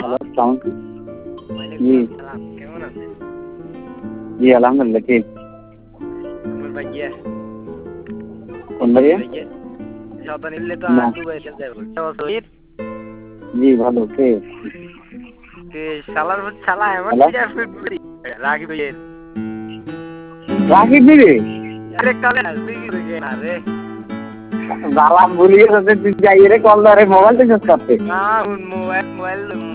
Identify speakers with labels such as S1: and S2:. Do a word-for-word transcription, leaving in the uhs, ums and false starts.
S1: Hello, আসসালামু আলাইকুম।
S2: ওয়ালাইকুম
S1: জি,
S2: আসসালাম। কেমন আছেন?
S1: জি আলহামদুলিল্লাহ। কে?
S2: আমার ভাইয়া।
S1: কোন ভাইয়া?
S2: ভাইয়া। যত নিলে তো
S1: না,
S2: আর দুবাই চলে যাবো। শহীদ।
S1: জি ভালো। কে?
S2: তে শালার মধ্যে শালা এমন
S1: হ্যালো,
S2: বিরাট ফিট বডি। রাগি ভাইয়া।
S1: রাকিব দিদি
S2: আরে কালে আসবি কি রে আরে।
S1: জ্বালা ভুলিয়ে যাতে তুই যাই রে কল ধরে মোবাইল থেকে করতে।
S2: না মোবাইল মোবাইল